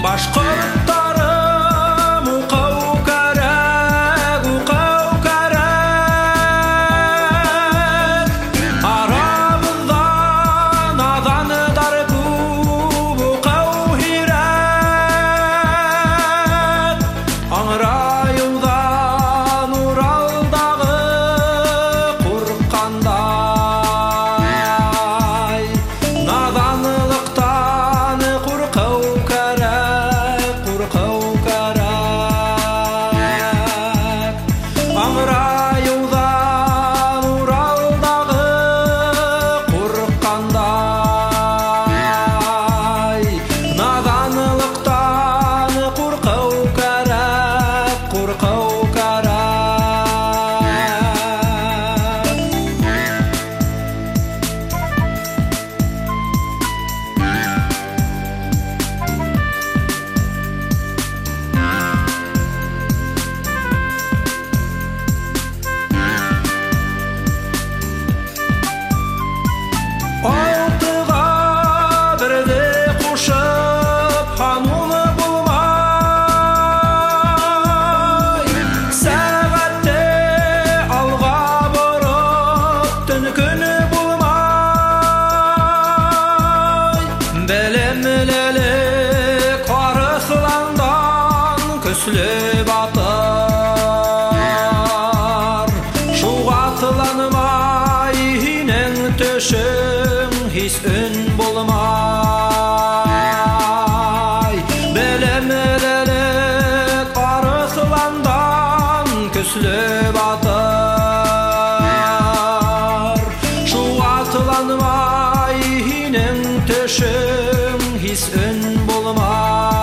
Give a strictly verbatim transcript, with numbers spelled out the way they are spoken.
Башқұрттарым уқау кәрәк, уқау кәрәк. Арамызда надандар көп, уқау хирәк. Аңырайылдан Уралдағы қорыққандай, наданлықтан қорқау кәрәк, қорқау кәрәк. Аңырайылдан Уралдағы қорыққандай, наданлықтан қорқау кәрәк, қорқау кәрәк. Алтыға бірде қушып хануны болмай, сәғатте алға бұрып түн күні болмай. Білімлілік арысландан күслі батыр, шуғатыланмай хинең төшің хис үн болмай. Білімлілік арысландан күслі батыр, шуғатыланмай хинең төшің хис үн болмай.